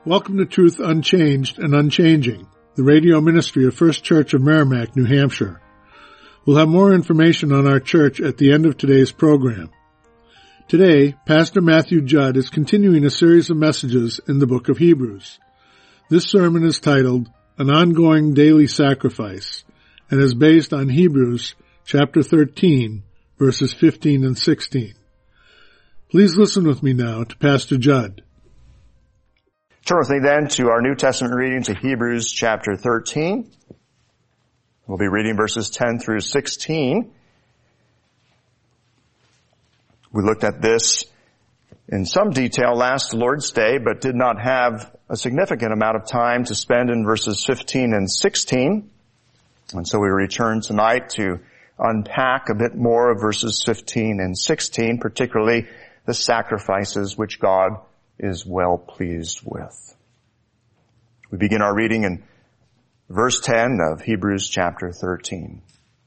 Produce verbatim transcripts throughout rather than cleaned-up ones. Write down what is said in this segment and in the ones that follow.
Welcome to Truth Unchanged and Unchanging, the radio ministry of First Church of Merrimack, New Hampshire. We'll have more information on our church at the end of today's program. Today, Pastor Matthew Judd is continuing a series of messages in the book of Hebrews. This sermon is titled, An Ongoing Daily Sacrifice, and is based on Hebrews chapter thirteen, verses fifteen and sixteen. Please listen with me now to Pastor Judd. Turn with me then to our New Testament reading to Hebrews chapter thirteen. We'll be reading verses ten through sixteen. We looked at this in some detail last Lord's Day, but did not have a significant amount of time to spend in verses fifteen and sixteen. And so we return tonight to unpack a bit more of verses fifteen and sixteen, particularly the sacrifices which God is well pleased with. We begin our reading in verse ten of Hebrews chapter thirteen.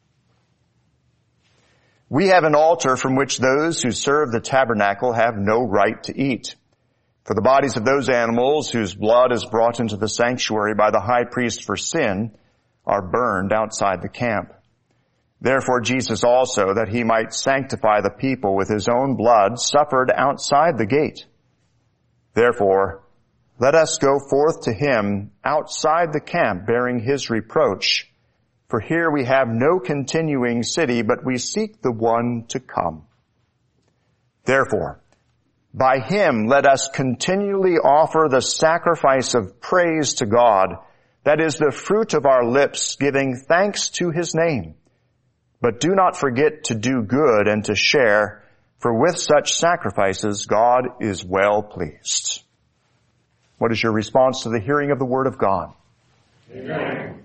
We have an altar from which those who serve the tabernacle have no right to eat. For the bodies of those animals whose blood is brought into the sanctuary by the high priest for sin are burned outside the camp. Therefore Jesus also, that he might sanctify the people with his own blood, suffered outside the gate. Therefore, let us go forth to him outside the camp, bearing his reproach. For here we have no continuing city, but we seek the one to come. Therefore, by him let us continually offer the sacrifice of praise to God, that is the fruit of our lips, giving thanks to his name. But do not forget to do good and to share, for with such sacrifices God is well pleased. What is your response to the hearing of the word of God? Amen.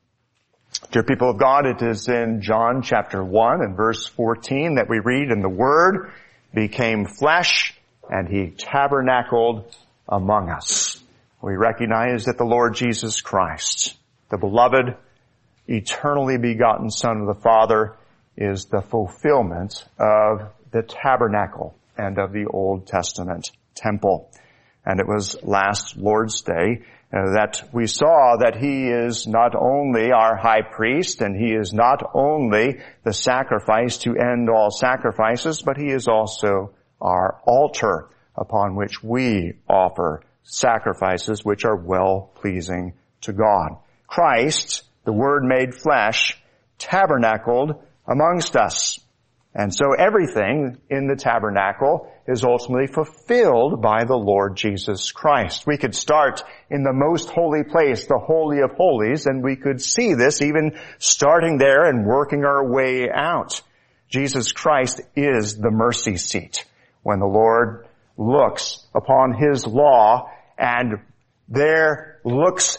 Dear people of God, it is in John chapter one and verse fourteen that we read, and the Word became flesh and he tabernacled among us. We recognize that the Lord Jesus Christ, the beloved, eternally begotten Son of the Father, is the fulfillment of the tabernacle and of the Old Testament temple. And it was last Lord's Day uh, that we saw that he is not only our high priest and he is not only the sacrifice to end all sacrifices, but he is also our altar upon which we offer sacrifices which are well-pleasing to God. Christ, the Word made flesh, tabernacled amongst us. And so everything in the tabernacle is ultimately fulfilled by the Lord Jesus Christ. We could start in the most holy place, the Holy of Holies, and we could see this even starting there and working our way out. Jesus Christ is the mercy seat. When the Lord looks upon his law and there looks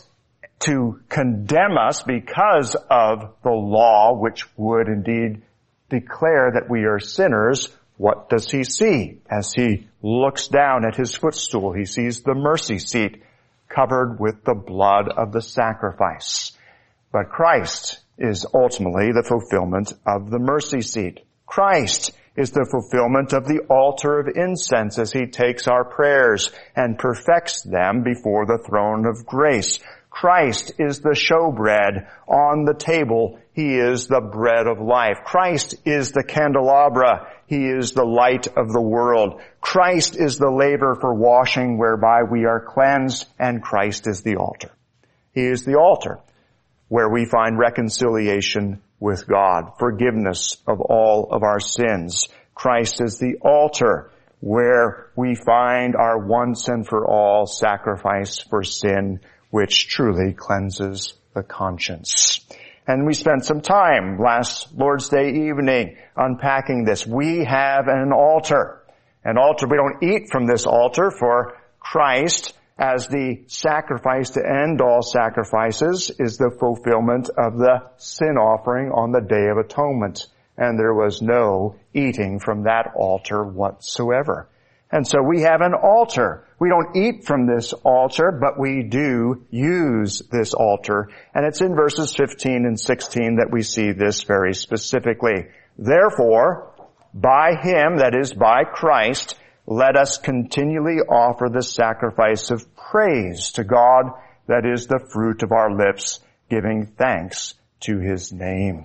to condemn us because of the law, which would indeed declare that we are sinners, what does he see? As he looks down at his footstool, he sees the mercy seat covered with the blood of the sacrifice. But Christ is ultimately the fulfillment of the mercy seat. Christ is the fulfillment of the altar of incense as he takes our prayers and perfects them before the throne of grace. Christ is the showbread on the table. He is the bread of life. Christ is the candelabra. He is the light of the world. Christ is the laver for washing whereby we are cleansed, and Christ is the altar. He is the altar where we find reconciliation with God, forgiveness of all of our sins. Christ is the altar where we find our once and for all sacrifice for sin, which truly cleanses the conscience. And we spent some time last Lord's Day evening unpacking this. We have an altar. An altar, we don't eat from this altar, for Christ, as the sacrifice to end all sacrifices, is the fulfillment of the sin offering on the Day of Atonement. And there was no eating from that altar whatsoever. And so we have an altar. We don't eat from this altar, but we do use this altar. And it's in verses fifteen and sixteen that we see this very specifically. Therefore, by him, that is by Christ, let us continually offer the sacrifice of praise to God, that is the fruit of our lips, giving thanks to his name.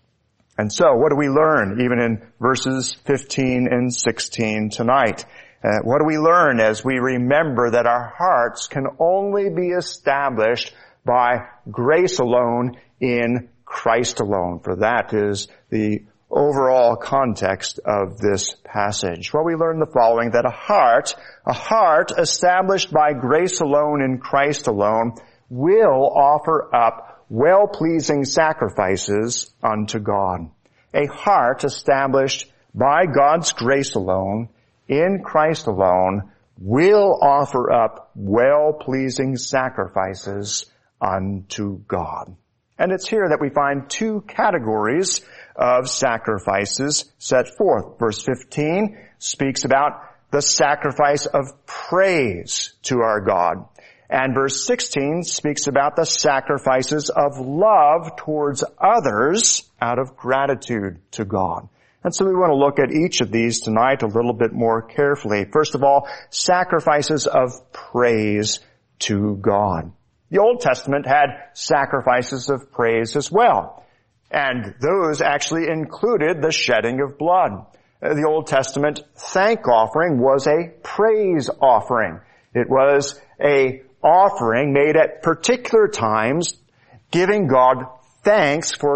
And so, what do we learn even in verses fifteen and sixteen tonight? Uh, what do we learn as we remember that our hearts can only be established by grace alone in Christ alone? For that is the overall context of this passage. Well, we learn the following, that a heart, a heart established by grace alone in Christ alone will offer up well-pleasing sacrifices unto God. A heart established by God's grace alone in Christ alone will offer up well-pleasing sacrifices unto God. And it's here that we find two categories of sacrifices set forth. Verse fifteen speaks about the sacrifice of praise to our God. And verse sixteen speaks about the sacrifices of love towards others out of gratitude to God. And so we want to look at each of these tonight a little bit more carefully. First of all, sacrifices of praise to God. The Old Testament had sacrifices of praise as well. And those actually included the shedding of blood. The Old Testament thank offering was a praise offering. It was a offering made at particular times, giving God thanks for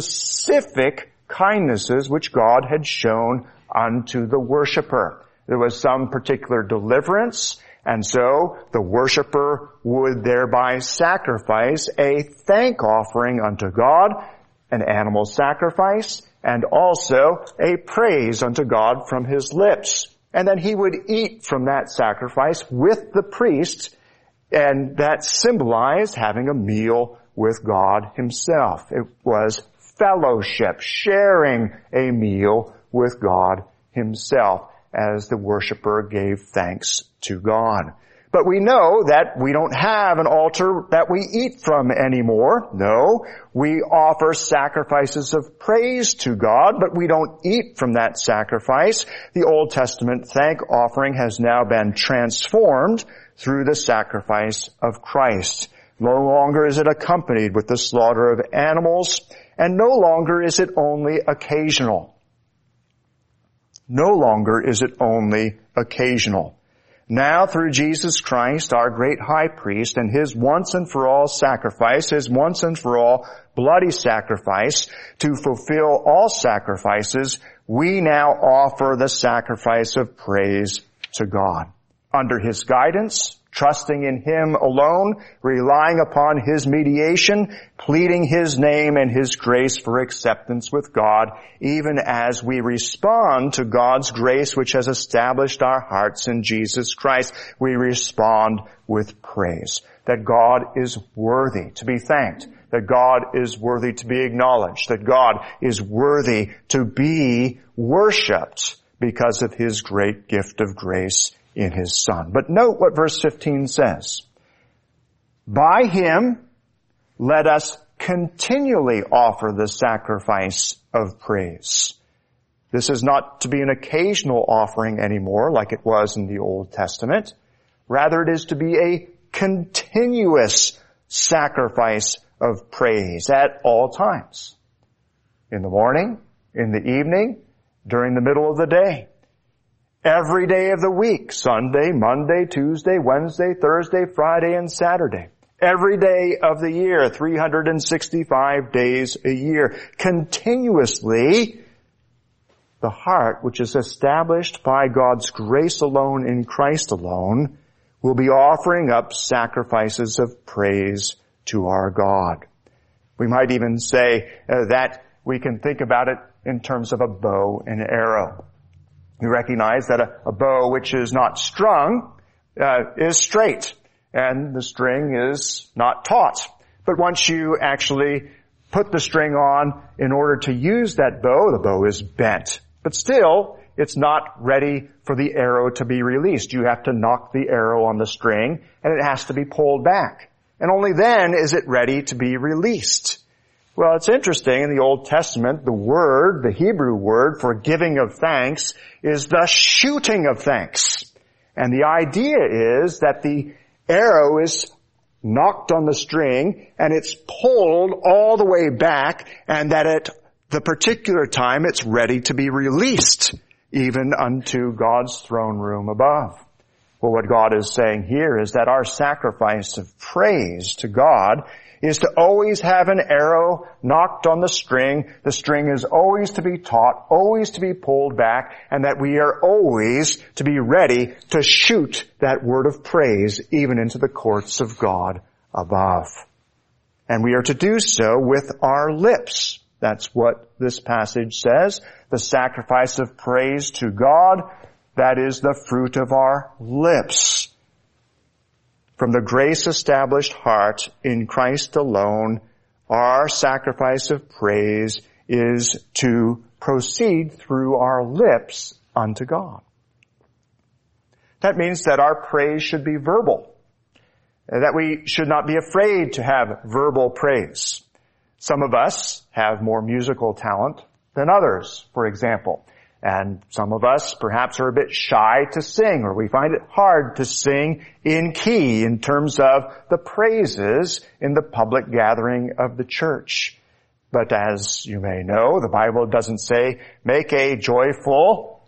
specific kindnesses which God had shown unto the worshiper. There was some particular deliverance, and so the worshiper would thereby sacrifice a thank offering unto God, an animal sacrifice, and also a praise unto God from his lips. And then he would eat from that sacrifice with the priest, and that symbolized having a meal with God himself. It was fellowship, sharing a meal with God himself as the worshiper gave thanks to God. But we know that we don't have an altar that we eat from anymore. No, we offer sacrifices of praise to God, but we don't eat from that sacrifice. The Old Testament thank offering has now been transformed through the sacrifice of Christ. No longer is it accompanied with the slaughter of animals, and no longer is it only occasional. No longer is it only occasional. Now, through Jesus Christ, our great high priest, and his once and for all sacrifice, his once and for all bloody sacrifice, to fulfill all sacrifices, we now offer the sacrifice of praise to God. Under his guidance, trusting in him alone, relying upon his mediation, pleading his name and his grace for acceptance with God, even as we respond to God's grace which has established our hearts in Jesus Christ, we respond with praise. That God is worthy to be thanked, that God is worthy to be acknowledged, that God is worthy to be worshipped because of his great gift of grace in his Son. But note what verse fifteen says. By him, let us continually offer the sacrifice of praise. This is not to be an occasional offering anymore like it was in the Old Testament. Rather, it is to be a continuous sacrifice of praise at all times. In the morning, in the evening, during the middle of the day. Every day of the week, Sunday, Monday, Tuesday, Wednesday, Thursday, Friday, and Saturday. Every day of the year, three hundred sixty-five days a year. Continuously, the heart, which is established by God's grace alone in Christ alone, will be offering up sacrifices of praise to our God. We might even say uh, that we can think about it in terms of a bow and arrow. We recognize that a, a bow which is not strung uh, is straight, and the string is not taut. But once you actually put the string on in order to use that bow, the bow is bent. But still, it's not ready for the arrow to be released. You have to knock the arrow on the string, and it has to be pulled back. And only then is it ready to be released. Well, it's interesting. In the Old Testament, the word, the Hebrew word for giving of thanks is the shooting of thanks. And the idea is that the arrow is knocked on the string and it's pulled all the way back, and that at the particular time it's ready to be released even unto God's throne room above. Well, what God is saying here is that our sacrifice of praise to God is to always have an arrow knocked on the string. The string is always to be taut, always to be pulled back, and that we are always to be ready to shoot that word of praise even into the courts of God above. And we are to do so with our lips. That's what this passage says. The sacrifice of praise to God, that is the fruit of our lips. From the grace-established heart in Christ alone, our sacrifice of praise is to proceed through our lips unto God. That means that our praise should be verbal, that we should not be afraid to have verbal praise. Some of us have more musical talent than others, for example. And some of us perhaps are a bit shy to sing, or we find it hard to sing in key in terms of the praises in the public gathering of the church. But as you may know, the Bible doesn't say, make a joyful,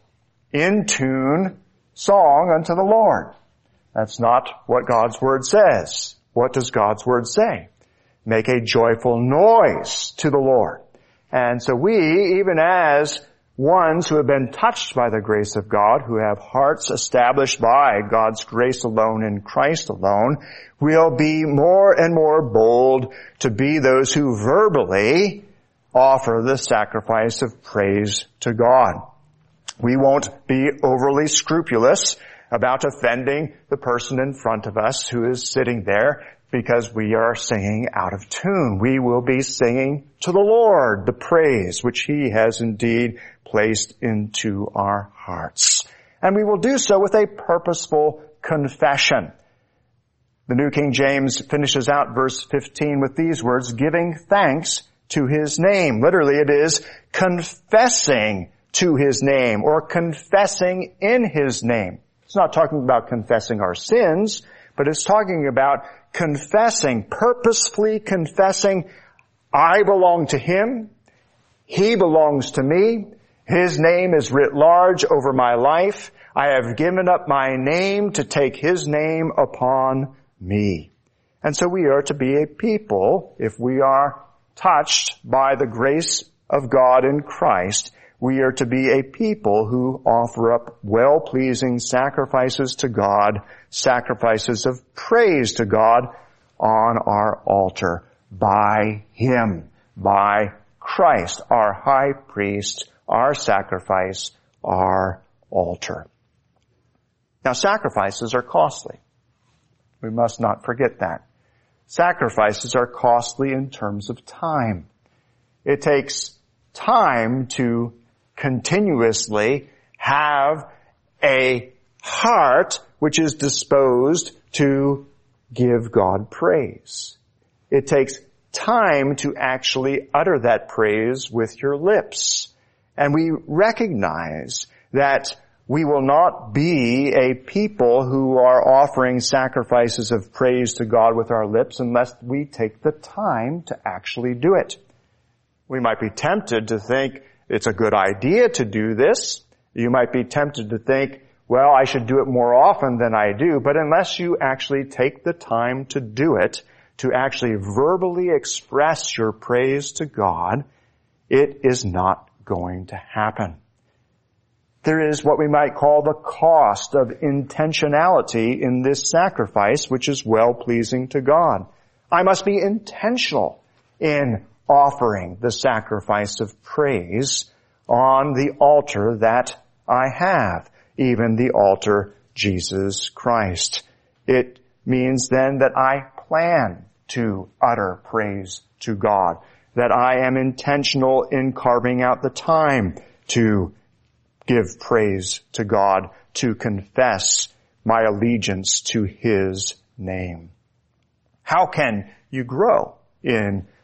in-tune song unto the Lord. That's not what God's Word says. What does God's Word say? Make a joyful noise to the Lord. And so we, even as ones who have been touched by the grace of God, who have hearts established by God's grace alone in Christ alone, will be more and more bold to be those who verbally offer the sacrifice of praise to God. We won't be overly scrupulous about offending the person in front of us who is sitting there because we are singing out of tune. We will be singing to the Lord the praise which He has indeed placed into our hearts. And we will do so with a purposeful confession. The New King James finishes out verse fifteen with these words, giving thanks to His name. Literally it is confessing to His name, or confessing in His name. It's not talking about confessing our sins, but it's talking about confessing, purposefully confessing, I belong to Him, He belongs to me, His name is writ large over my life, I have given up my name to take His name upon me. And so we are to be a people, if we are touched by the grace of God in Christ, we are to be a people who offer up well-pleasing sacrifices to God, sacrifices of praise to God on our altar by Him, by Christ, our high priest, our sacrifice, our altar. Now, sacrifices are costly. We must not forget that. Sacrifices are costly in terms of time. It takes time to continuously have a heart which is disposed to give God praise. It takes time to actually utter that praise with your lips. And we recognize that we will not be a people who are offering sacrifices of praise to God with our lips unless we take the time to actually do it. We might be tempted to think it's a good idea to do this. You might be tempted to think, well, I should do it more often than I do. But unless you actually take the time to do it, to actually verbally express your praise to God, it is not going to happen. There is what we might call the cost of intentionality in this sacrifice, which is well-pleasing to God. I must be intentional in offering the sacrifice of praise on the altar that I have, even the altar Jesus Christ. It means then that I plan to utter praise to God, that I am intentional in carving out the time to give praise to God, to confess my allegiance to His name. How can you grow in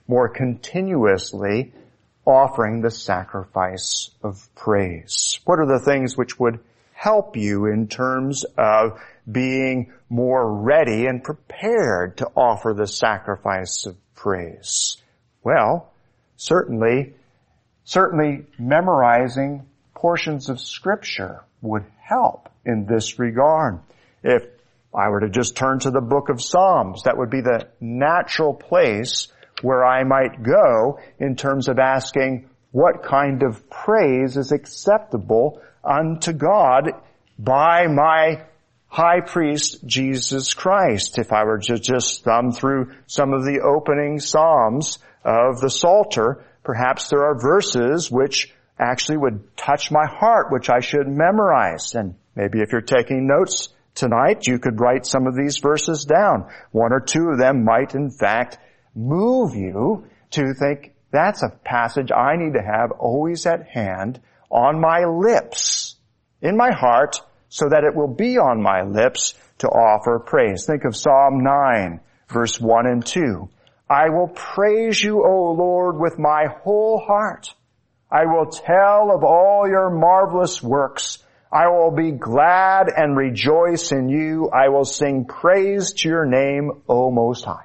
more continuously offering the sacrifice of praise? What are the things which would help you in terms of being more ready and prepared to offer the sacrifice of praise? Well, certainly, certainly memorizing portions of Scripture would help in this regard. If I were to just turn to the book of Psalms, that would be the natural place where I might go in terms of asking what kind of praise is acceptable unto God by my high priest, Jesus Christ. If I were to just thumb through some of the opening Psalms of the Psalter, perhaps there are verses which actually would touch my heart, which I should memorize. And maybe if you're taking notes tonight, you could write some of these verses down. One or two of them might, in fact, move you to think, that's a passage I need to have always at hand on my lips, in my heart, so that it will be on my lips to offer praise. Think of Psalm nine, verse one and two. I will praise you, O Lord, with my whole heart. I will tell of all your marvelous works. I will be glad and rejoice in you. I will sing praise to your name, O Most High.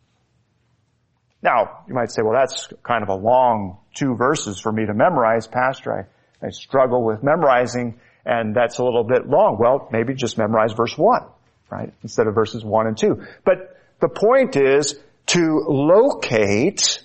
Now, you might say, well, that's kind of a long two verses for me to memorize, Pastor. I, I struggle with memorizing, and that's a little bit long. Well, maybe just memorize verse one, right, instead of verses one and two. But the point is to locate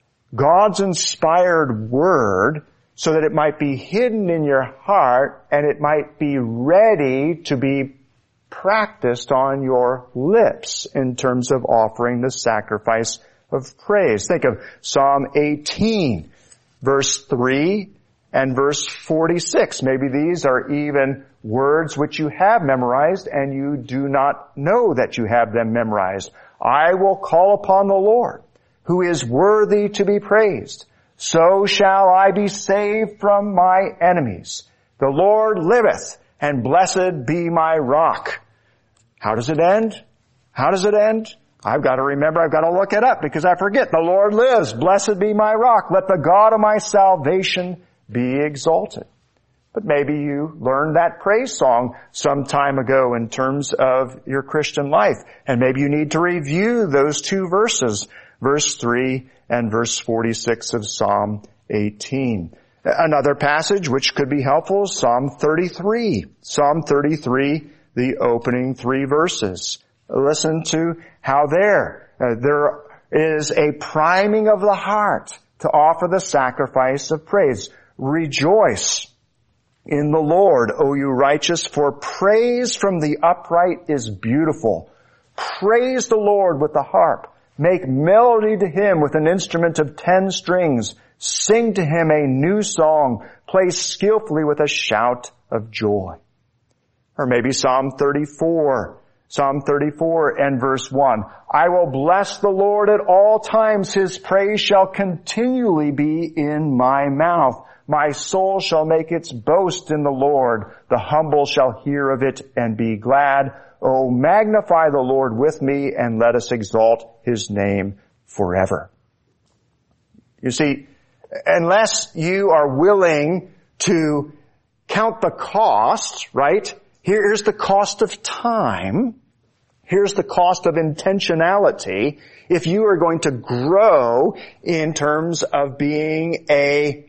God's inspired word so that it might be hidden in your heart and it might be ready to be practiced on your lips in terms of offering the sacrifice of praise. Think of Psalm eighteen, verse three and verse forty-six. Maybe these are even words which you have memorized and you do not know that you have them memorized. I will call upon the Lord, who is worthy to be praised. So shall I be saved from my enemies. The Lord liveth, and blessed be my rock. How does it end? How does it end? I've got to remember, I've got to look it up because I forget. The Lord lives. Blessed be my rock. Let the God of my salvation be exalted. But maybe you learned that praise song some time ago in terms of your Christian life. And maybe you need to review those two verses, verse three and verse forty-six of Psalm eighteen. Another passage which could be helpful is Psalm thirty-three. Psalm thirty-three, the opening three verses. Listen to how there, uh, there is a priming of the heart to offer the sacrifice of praise. Rejoice in the Lord, O you righteous, for praise from the upright is beautiful. Praise the Lord with the harp. Make melody to him with an instrument of ten strings. Sing to him a new song. Play skillfully with a shout of joy. Or maybe Psalm thirty-four. Psalm thirty-four and verse one. I will bless the Lord at all times. His praise shall continually be in my mouth. My soul shall make its boast in the Lord. The humble shall hear of it and be glad. Oh, magnify the Lord with me and let us exalt his name forever. You see, unless you are willing to count the cost, right? Here's the cost of time. Here's the cost of intentionality. If you are going to grow in terms of being a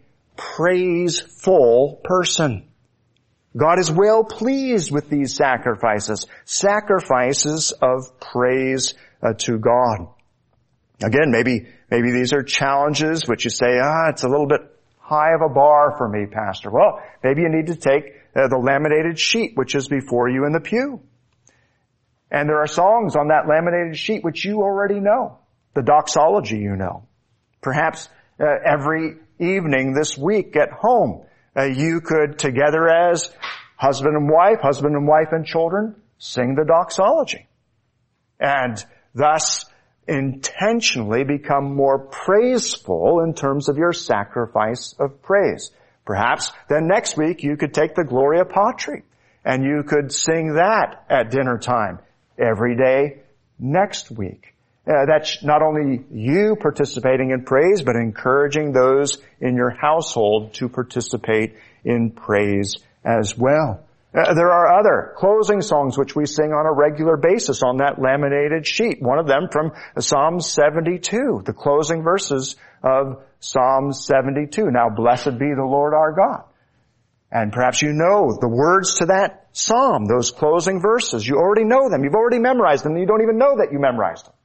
praiseful person. God is well pleased with these sacrifices, sacrifices of praise uh, to God. Again, maybe, maybe these are challenges which you say, ah, it's a little bit high of a bar for me, Pastor. Well, maybe you need to take uh, the laminated sheet which is before you in the pew. And there are songs on that laminated sheet which you already know. The doxology you know. Perhaps uh, every evening this week at home, uh, you could, together as husband and wife, husband and wife and children, sing the doxology. And thus intentionally become more praiseful in terms of your sacrifice of praise. Perhaps then next week you could take the Gloria Patri and you could sing that at dinner time every day next week. Uh, that's not only you participating in praise, but encouraging those in your household to participate in praise as well. Uh, there are other closing songs which we sing on a regular basis on that laminated sheet. One of them from Psalm seventy-two, the closing verses of Psalm seventy-two. Now blessed be the Lord our God. And perhaps you know the words to that psalm, those closing verses. You already know them. You've already memorized them. You don't even know that you memorized them.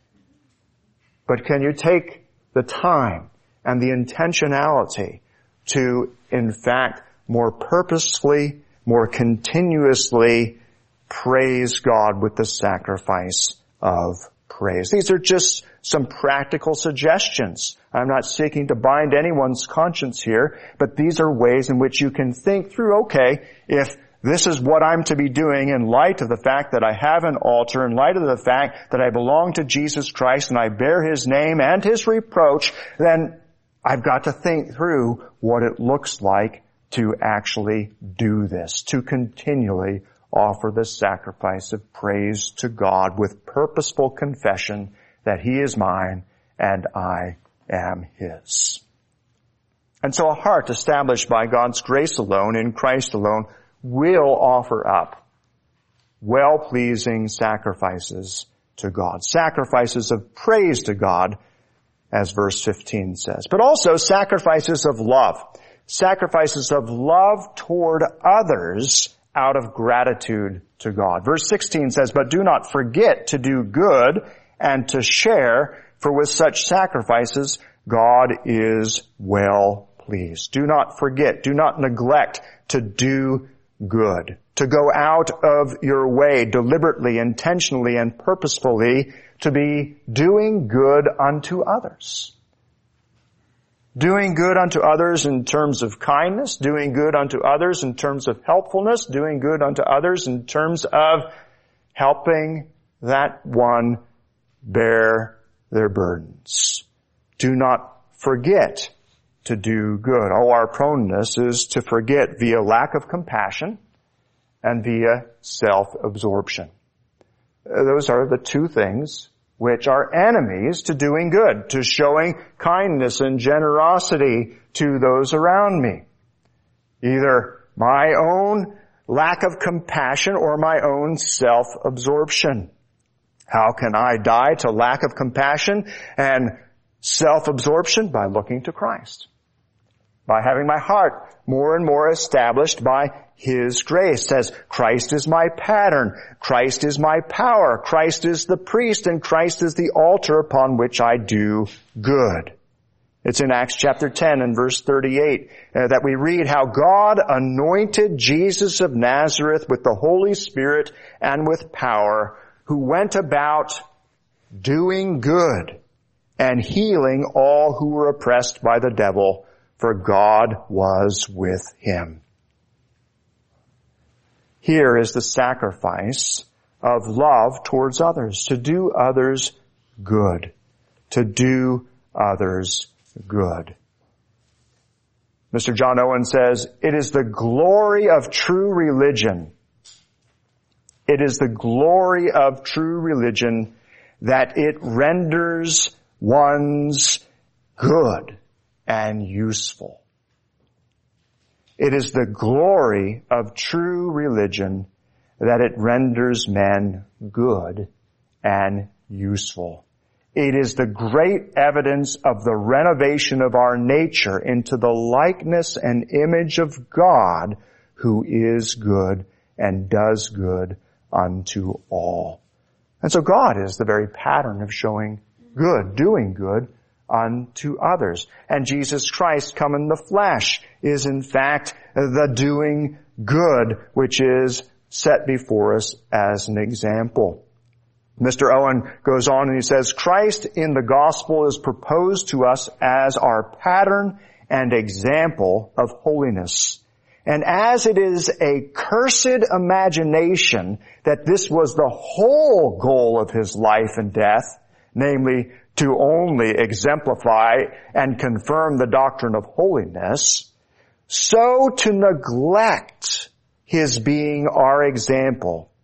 But can you take the time and the intentionality to, in fact, more purposefully, more continuously praise God with the sacrifice of praise? These are just some practical suggestions. I'm not seeking to bind anyone's conscience here, but these are ways in which you can think through, okay, if this is what I'm to be doing in light of the fact that I have an altar, in light of the fact that I belong to Jesus Christ and I bear His name and His reproach, then I've got to think through what it looks like to actually do this, to continually offer the sacrifice of praise to God with purposeful confession that He is mine and I am His. And so a heart established by God's grace alone, in Christ alone, will offer up well-pleasing sacrifices to God. Sacrifices of praise to God, as verse fifteen says. But also sacrifices of love. Sacrifices of love toward others out of gratitude to God. Verse sixteen says, but do not forget to do good and to share, for with such sacrifices God is well pleased. Do not forget, do not neglect to do good, to go out of your way deliberately, intentionally, and purposefully to be doing good unto others. Doing good unto others in terms of kindness, doing good unto others in terms of helpfulness, doing good unto others in terms of helping that one bear their burdens. Do not forget to do good. Oh, our proneness is to forget via lack of compassion and via self-absorption. Those are the two things which are enemies to doing good, to showing kindness and generosity to those around me. Either my own lack of compassion or my own self-absorption. How can I die to lack of compassion and self-absorption? By looking to Christ. By having my heart more and more established by His grace. It says, Christ is my pattern. Christ is my power. Christ is the priest, and Christ is the altar upon which I do good. It's in Acts chapter ten and verse thirty-eight uh, that we read how God anointed Jesus of Nazareth with the Holy Spirit and with power, who went about doing good and healing all who were oppressed by the devil, for God was with him. Here is the sacrifice of love towards others, to do others good, to do others good. Mister John Owen says, it is the glory of true religion. It is the glory of true religion that it renders one's good and useful. It is the glory of true religion that it renders men good and useful. It is the great evidence of the renovation of our nature into the likeness and image of God, who is good and does good unto all. And so God is the very pattern of showing good, doing good unto others. And Jesus Christ, come in the flesh, is in fact the doing good which is set before us as an example. Mister Owen goes on and he says, Christ in the gospel is proposed to us as our pattern and example of holiness. And as it is a cursed imagination that this was the whole goal of his life and death, namely to only exemplify and confirm the doctrine of holiness, so to neglect his being our example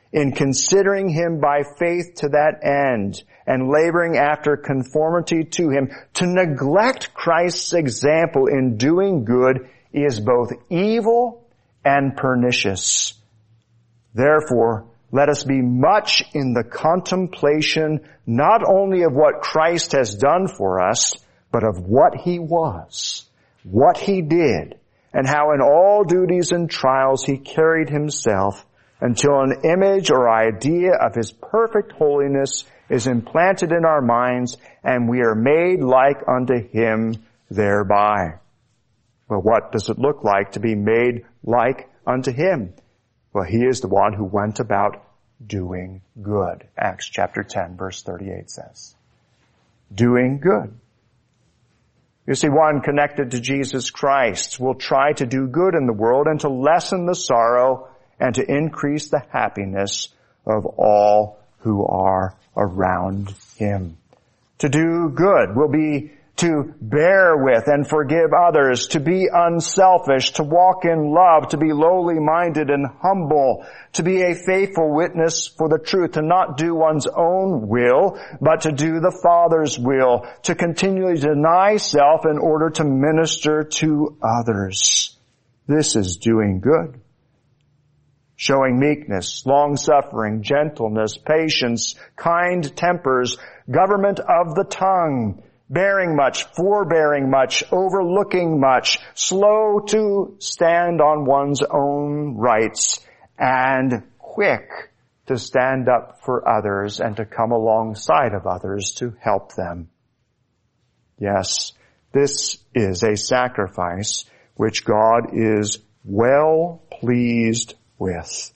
in considering him by faith to that end and laboring after conformity to him. To neglect Christ's example in doing good is both evil and pernicious. Therefore, let us be much in the contemplation not only of what Christ has done for us, but of what he was, what he did, and how in all duties and trials he carried himself until an image or idea of his perfect holiness is implanted in our minds and we are made like unto him thereby. Well, what does it look like to be made like unto him? Well, he is the one who went about doing good. Acts chapter ten, verse thirty-eight says. Doing good. You see, one connected to Jesus Christ will try to do good in the world and to lessen the sorrow and to increase the happiness of all who are around him. To do good will be to bear with and forgive others, to be unselfish, to walk in love, to be lowly minded and humble, to be a faithful witness for the truth, to not do one's own will, but to do the Father's will, to continually deny self in order to minister to others. This is doing good. Showing meekness, long-suffering, gentleness, patience, kind tempers, government of the tongue, bearing much, forbearing much, overlooking much, slow to stand on one's own rights, and quick to stand up for others and to come alongside of others to help them. Yes, this is a sacrifice which God is well pleased with.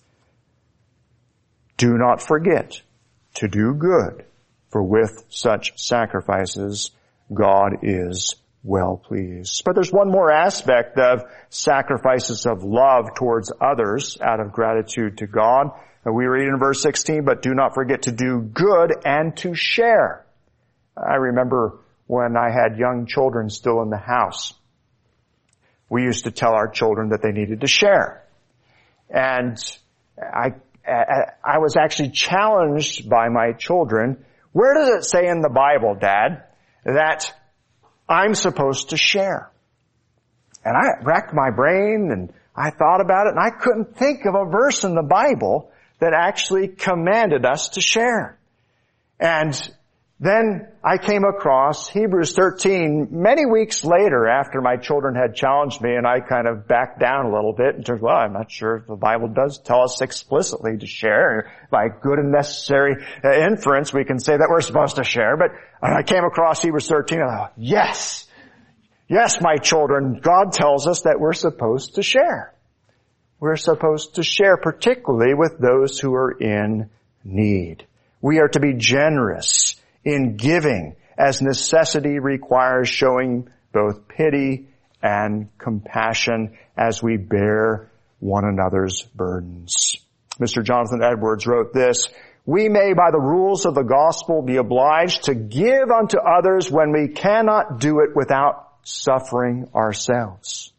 Do not forget to do good, for with such sacrifices God is well pleased. But there's one more aspect of sacrifices of love towards others out of gratitude to God. We read in verse sixteen, but do not forget to do good and to share. I remember when I had young children still in the house, we used to tell our children that they needed to share. And I, I was actually challenged by my children, where does it say in the Bible, Dad, that I'm supposed to share? And I racked my brain and I thought about it and I couldn't think of a verse in the Bible that actually commanded us to share. And then I came across Hebrews thirteen many weeks later after my children had challenged me, and I kind of backed down a little bit and said, well, I'm not sure if the Bible does tell us explicitly to share. By good and necessary inference, we can say that we're supposed to share. But I came across Hebrews thirteen and I thought, yes, yes, my children, God tells us that we're supposed to share. We're supposed to share, particularly with those who are in need. We are to be generous in giving as necessity requires, showing both pity and compassion as we bear one another's burdens. Mister Jonathan Edwards wrote this, we may by the rules of the gospel be obliged to give unto others when we cannot do it without suffering ourselves.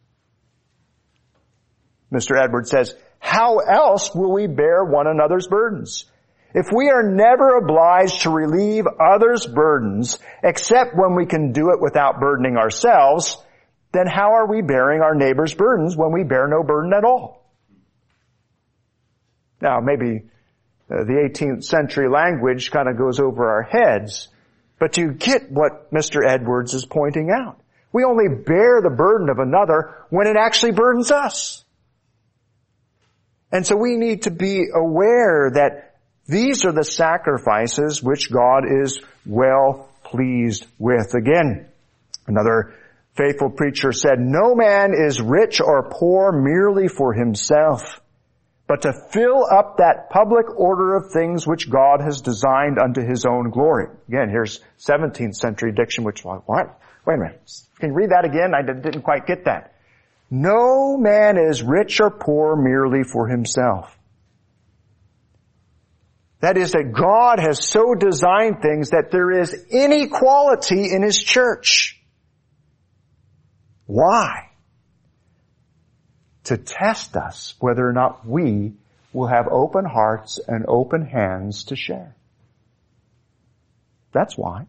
Mister Edwards says, how else will we bear one another's burdens? If we are never obliged to relieve others' burdens, except when we can do it without burdening ourselves, then how are we bearing our neighbor's burdens when we bear no burden at all? Now, maybe uh, the eighteenth century language kind of goes over our heads, but you get what Mister Edwards is pointing out. We only bear the burden of another when it actually burdens us. And so we need to be aware that these are the sacrifices which God is well pleased with. Again, another faithful preacher said, no man is rich or poor merely for himself, but to fill up that public order of things which God has designed unto his own glory. Again, here's seventeenth century diction, which, what? Wait a minute. Can you read that again? I didn't quite get that. No man is rich or poor merely for himself. That is, that God has so designed things that there is inequality in his church. Why? To test us whether or not we will have open hearts and open hands to share. That's why.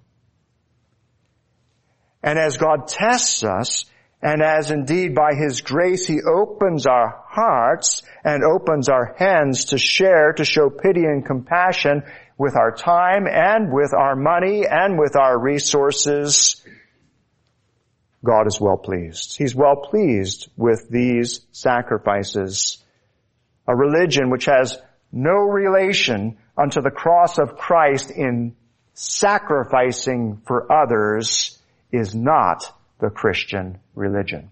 And as God tests us, and as indeed by His grace He opens our hearts and opens our hands to share, to show pity and compassion with our time and with our money and with our resources, God is well pleased. He's well pleased with these sacrifices. A religion which has no relation unto the cross of Christ in sacrificing for others is not the Christian religion.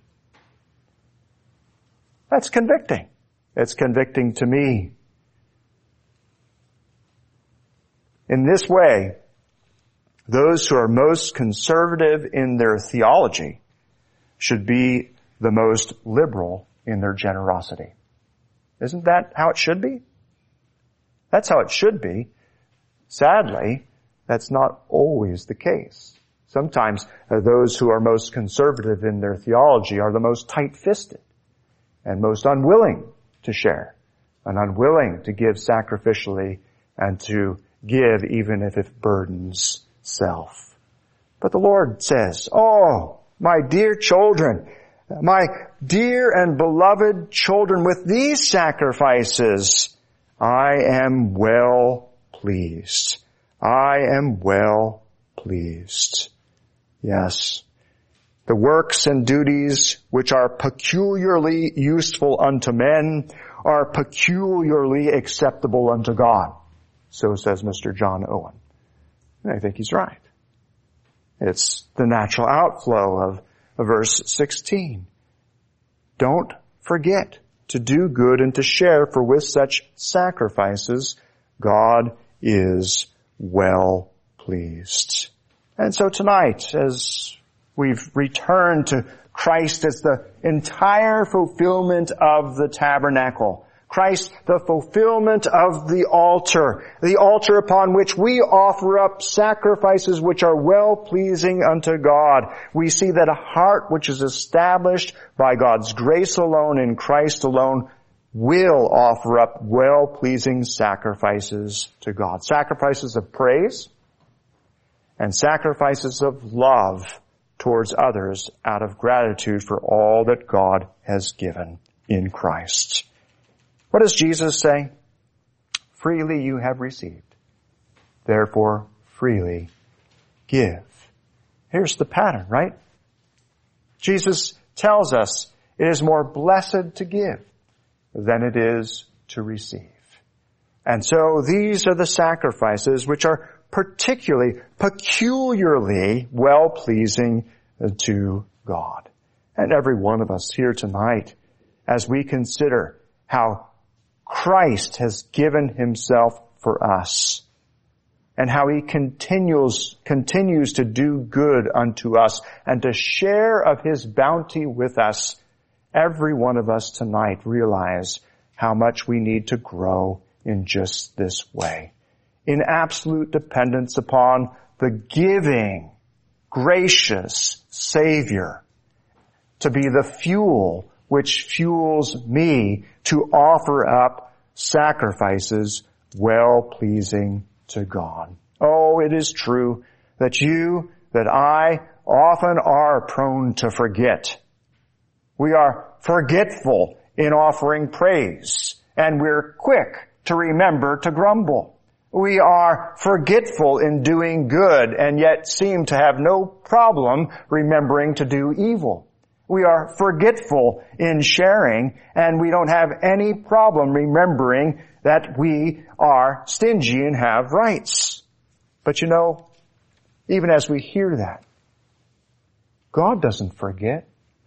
That's convicting. It's convicting to me. In this way, those who are most conservative in their theology should be the most liberal in their generosity. Isn't that how it should be? That's how it should be. Sadly, that's not always the case. Sometimes uh, those who are most conservative in their theology are the most tight-fisted and most unwilling to share and unwilling to give sacrificially and to give even if it burdens self. But the Lord says, "Oh, my dear children, my dear and beloved children, with these sacrifices, I am well pleased. I am well pleased." Yes. The works and duties which are peculiarly useful unto men are peculiarly acceptable unto God. So says Mister John Owen. And I think he's right. It's the natural outflow of, of verse sixteen. Don't forget to do good and to share, for with such sacrifices God is well pleased. And so tonight, as we've returned to Christ as the entire fulfillment of the tabernacle, Christ, the fulfillment of the altar, the altar upon which we offer up sacrifices which are well-pleasing unto God, we see that a heart which is established by God's grace alone in Christ alone will offer up well-pleasing sacrifices to God. Sacrifices of praise and sacrifices of love towards others out of gratitude for all that God has given in Christ. What does Jesus say? Freely you have received, therefore freely give. Here's the pattern, right? Jesus tells us it is more blessed to give than it is to receive. And so these are the sacrifices which are particularly, peculiarly well-pleasing to God. And every one of us here tonight, as we consider how Christ has given Himself for us, and how He continues, continues to do good unto us and to share of His bounty with us, every one of us tonight realize how much we need to grow in just this way. In absolute dependence upon the giving, gracious Savior, to be the fuel which fuels me to offer up sacrifices well-pleasing to God. Oh, it is true that you, that I, often are prone to forget. We are forgetful in offering praise, and we're quick to remember to grumble. We are forgetful in doing good and yet seem to have no problem remembering to do evil. We are forgetful in sharing and we don't have any problem remembering that we are stingy and have rights. But you know, even as we hear that, God doesn't forget.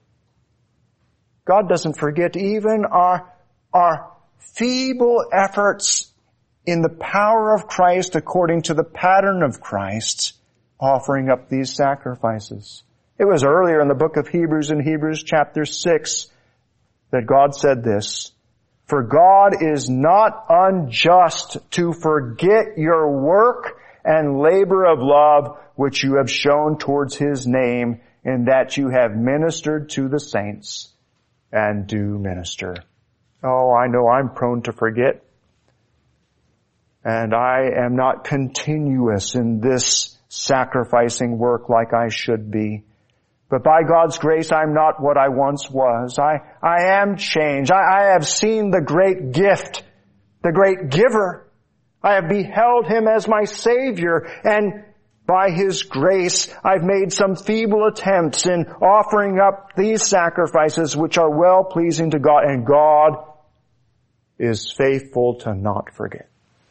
God doesn't forget even our, our feeble efforts in the power of Christ, according to the pattern of Christ, offering up these sacrifices. It was earlier in the book of Hebrews, in Hebrews chapter six, that God said this, "For God is not unjust to forget your work and labor of love which you have shown towards His name, in that you have ministered to the saints and do minister." Oh, I know I'm prone to forget. and I am not continuous in this sacrificing work like I should be. But by God's grace, I'm not what I once was. I, I am changed. I, I have seen the great gift, the great giver. I have beheld Him as my Savior, and by His grace, I've made some feeble attempts in offering up these sacrifices which are well-pleasing to God, and God is faithful to not forget,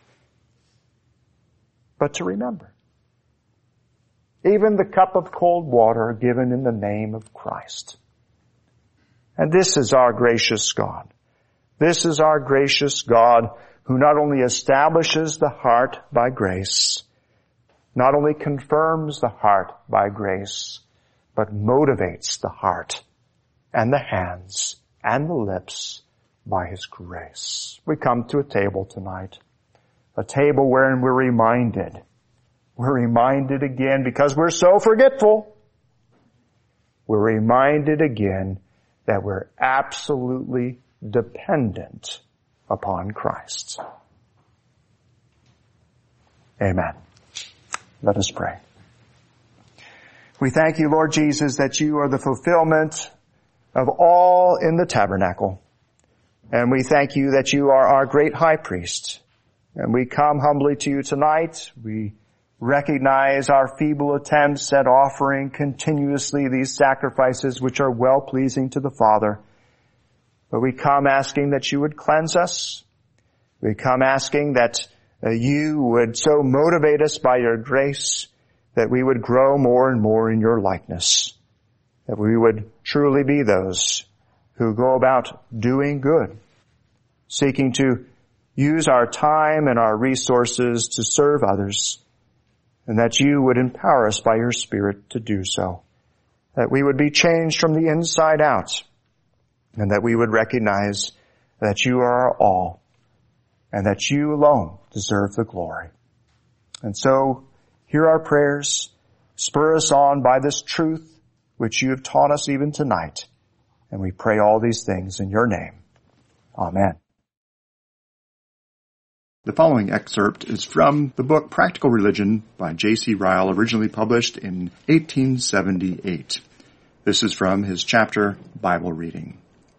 but to remember. Even the cup of cold water given in the name of Christ. And this is our gracious God. This is our gracious God who not only establishes the heart by grace, not only confirms the heart by grace, but motivates the heart and the hands and the lips by His grace. We come to a table tonight, a table wherein we're reminded We're reminded again, because we're so forgetful, we're reminded again that we're absolutely dependent upon Christ. Amen. Let us pray. We thank you, Lord Jesus, that you are the fulfillment of all in the tabernacle. And we thank you that you are our great high priest. And we come humbly to you tonight. We recognize our feeble attempts at offering continuously these sacrifices which are well-pleasing to the Father. But we come asking that you would cleanse us. We come asking that uh, you would so motivate us by your grace that we would grow more and more in your likeness. That we would truly be those who go about doing good, seeking to use our time and our resources to serve others, and that you would empower us by your Spirit to do so. That we would be changed from the inside out, and that we would recognize that you are our all, and that you alone deserve the glory. And so, hear our prayers, spur us on by this truth which you have taught us even tonight, and we pray all these things in your name. Amen. The following excerpt is from the book Practical Religion by J C Ryle, originally published in eighteen seventy-eight. This is from his chapter, Bible Reading.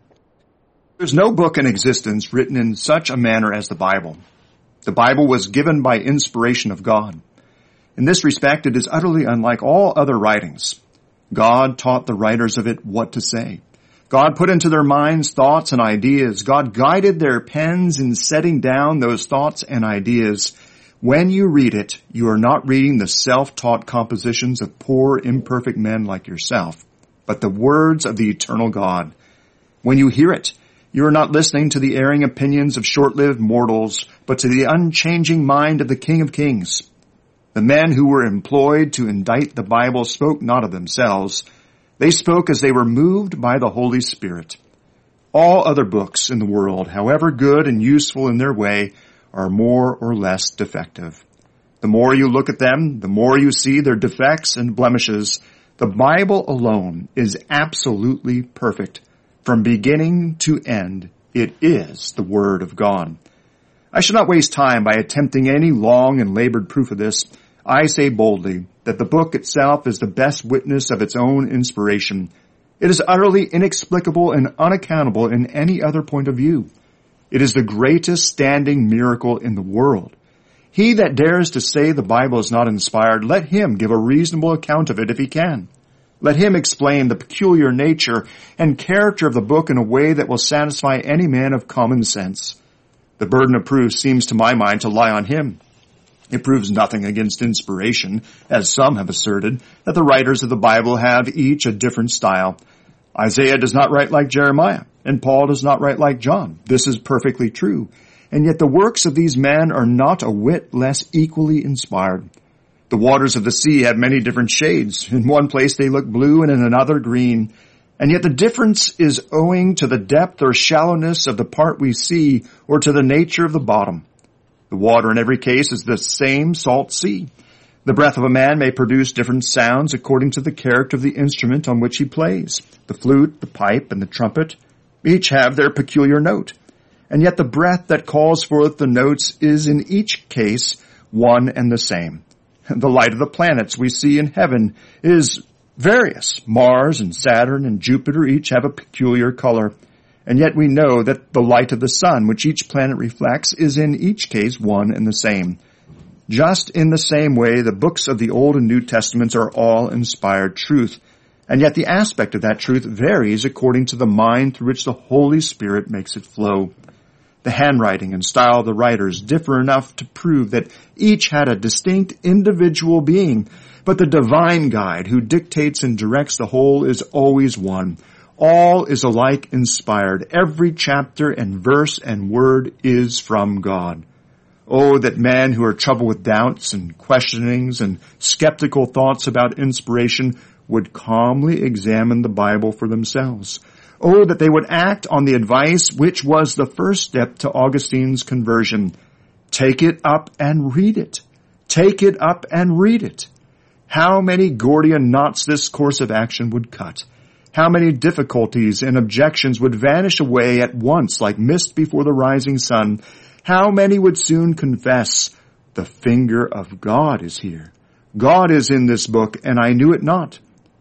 There's no book in existence written in such a manner as the Bible. The Bible was given by inspiration of God. In this respect, it is utterly unlike all other writings. God taught the writers of it what to say. God put into their minds thoughts and ideas. God guided their pens in setting down those thoughts and ideas. When you read it, you are not reading the self-taught compositions of poor, imperfect men like yourself, but the words of the eternal God. When you hear it, you are not listening to the erring opinions of short-lived mortals, but to the unchanging mind of the King of Kings. The men who were employed to indite the Bible spoke not of themselves. They spoke as they were moved by the Holy Spirit. All other books in the world, however good and useful in their way, are more or less defective. The more you look at them, the more you see their defects and blemishes. The Bible alone is absolutely perfect. From beginning to end, it is the Word of God. I shall not waste time by attempting any long and labored proof of this. I say boldly that the book itself is the best witness of its own inspiration. It is utterly inexplicable and unaccountable in any other point of view. It is the greatest standing miracle in the world. He that dares to say the Bible is not inspired, let him give a reasonable account of it if he can. Let him explain the peculiar nature and character of the book in a way that will satisfy any man of common sense. The burden of proof seems to my mind to lie on him. It proves nothing against inspiration, as some have asserted, that the writers of the Bible have each a different style. Isaiah does not write like Jeremiah, and Paul does not write like John. This is perfectly true. And yet the works of these men are not a whit less equally inspired. The waters of the sea have many different shades. In one place they look blue and in another green. And yet the difference is owing to the depth or shallowness of the part we see or to the nature of the bottom. The water in every case is the same salt sea. The breath of a man may produce different sounds according to the character of the instrument on which he plays. The flute, the pipe, and the trumpet each have their peculiar note. and yet the breath that calls forth the notes is in each case one and the same. The light of the planets we see in heaven is various. Mars and Saturn and Jupiter each have a peculiar color, and yet we know that the light of the sun, which each planet reflects, is in each case one and the same. Just in the same way, the books of the Old and New Testaments are all inspired truth, and yet the aspect of that truth varies according to the mind through which the Holy Spirit makes it flow. The handwriting and style of the writers differ enough to prove that each had a distinct individual being, but the divine guide who dictates and directs the whole is always one. All is alike inspired. Every chapter and verse and word is from God. Oh, that men who are troubled with doubts and questionings and skeptical thoughts about inspiration would calmly examine the Bible for themselves. Oh, that they would act on the advice which was the first step to Augustine's conversion. Take it up and read it. Take it up and read it. How many Gordian knots this course of action would cut. How many difficulties and objections would vanish away at once like mist before the rising sun. How many would soon confess, the finger of God is here. God is in this book, and I knew it not.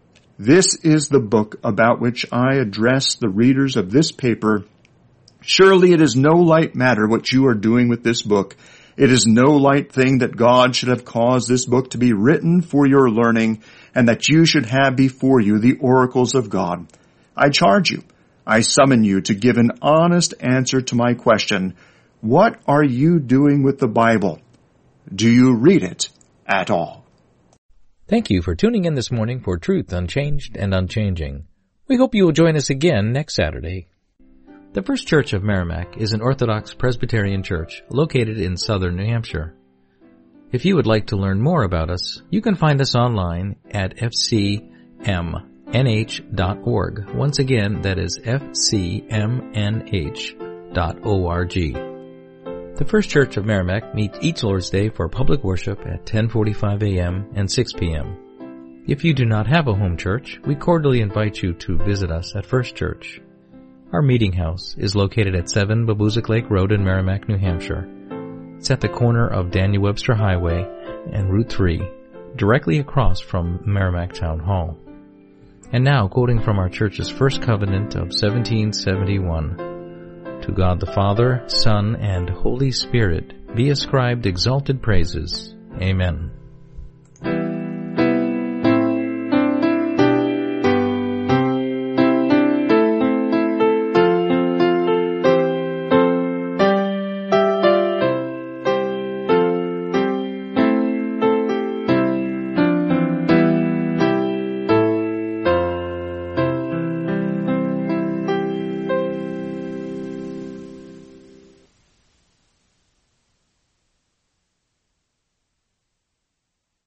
This is the book about which I address the readers of this paper. Surely it is no light matter what you are doing with this book. It is no light thing that God should have caused this book to be written for your learning, and that you should have before you the oracles of God. I charge you, I summon you to give an honest answer to my question. What are you doing with the Bible? Do you read it at all? Thank you for tuning in this morning for Truth Unchanged and Unchanging. We hope you will join us again next Saturday. The First Church of Merrimack is an Orthodox Presbyterian church located in southern New Hampshire. If you would like to learn more about us, you can find us online at f c m n h dot org. Once again, that is f c m n h dot org. The First Church of Merrimack meets each Lord's Day for public worship at ten forty-five a.m. and six p.m. If you do not have a home church, we cordially invite you to visit us at First Church. Our meeting house is located at seven Babuzik Lake Road in Merrimack, New Hampshire. It's at the corner of Daniel Webster Highway and Route three, directly across from Merrimack Town Hall. And now, quoting from our church's first covenant of seventeen seventy-one, to God the Father, Son, and Holy Spirit be ascribed exalted praises. Amen.